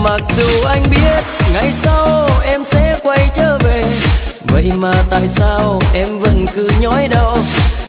Mặc dù anh biết ngày sau em sẽ quay trở về, vậy mà tại sao em vẫn cứ nhói đau?